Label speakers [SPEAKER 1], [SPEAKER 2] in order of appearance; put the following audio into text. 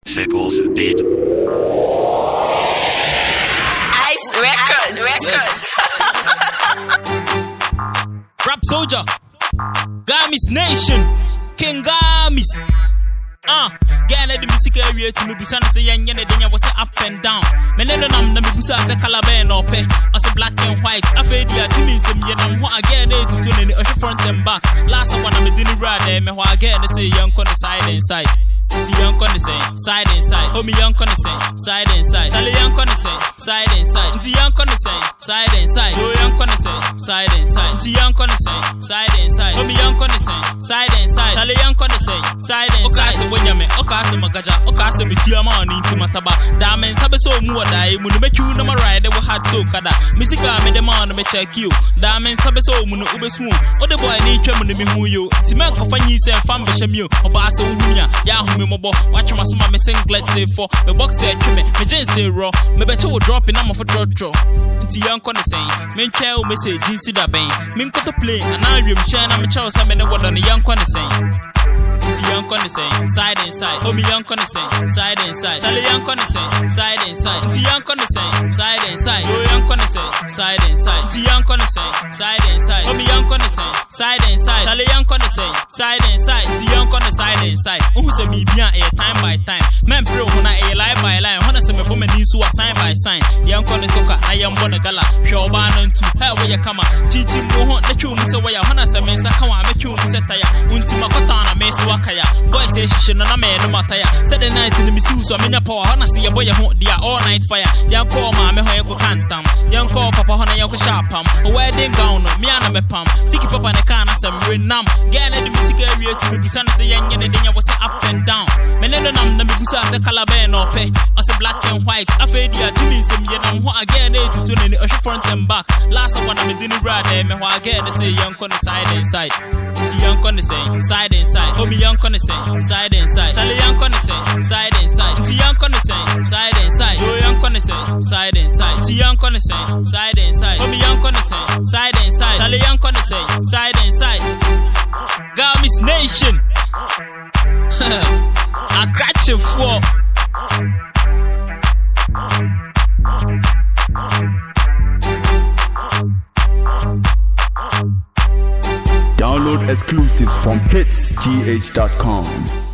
[SPEAKER 1] Sickles beat.
[SPEAKER 2] Ice Records.
[SPEAKER 3] Rap Soldier, Gamis Nation, King Gamis. Get the music area to me, Busan say young Yenya was up and down. Menenam, the Busa say Calaban or pay, as a black and white. I fade ya to me some Yenam, what again to turn in the front and back. Last one I'm a dinner ride, and what again say young on the side and side. Young on the same, side and side. Homie young on the same, side and side. Tell young on the same, side and side. Young on the same, side and side. Yo young on the same, side and side. Young on the same, side and side. Homie young on the same, side and side. Tell young on the same, side and side. Okase wonyame, okase magaja, okase mitiama ni timataba. Damen sabe so muwa dai, munu mechu na maride wo hat so kada. Misika me de man me check you. Damen sabe so munu ubesu. O de boy ni twa munu mi hu yo. Timen ko fanyi se fam be hwem yo. Oba se wunya, ya me mobo watch my summer me singlet say for me box say me jeans say raw me bet you dropping am for draw nti yan ko ne sen me tell message si da ben me nko to play and I rem share na me chow say me ne word on yan ko ne sen young on the same, side and side. Homie young on the same, side and side. Tell young on the same, side and side. Young on the same, side and side. Yo young on the same, side and side. Young on the same, side and side. Homie young on the same, side and side. Tell young on the same, side and side. Young on the side and side. Who say me bien time by time? Men pro hona line by line. Hona say me bo me nisu sign by sign. Young on the soka, I am bona gala. Show ban ntu. Hey where you come? Chichi mo hon na chu me say where hona say me sa kawa me chu me say taya. Unti makota na me so akaya. Boy say she no man no mataya. Said the night in the misu so menya power. Hona see your boy ho dia all night fire. Young call ma me ho yako kantam. Young call papa hona yako sharpam. Wedding gown no me ana me pam. Siki papa ne kana some renam. Get the music area to me busan say young ne denya was up and down. Meneno nam na me busa say Calaban or pay. As a black and white. I fade ya to me some yenam ho again to turn in the front and back. Last one I'm in the ride me ho again say young on the side and side. Young on the same, side and side. Homie young on the same, side and side. Tell young on the same, side and side. Young on the same, side and side. Yo young on the same, side and side. Young on the same, side and side. Homie young on the same, side and side. Tell young on the same, side and side. Gamis Nation. I crack you for.
[SPEAKER 4] Download exclusives from hitsgh.com.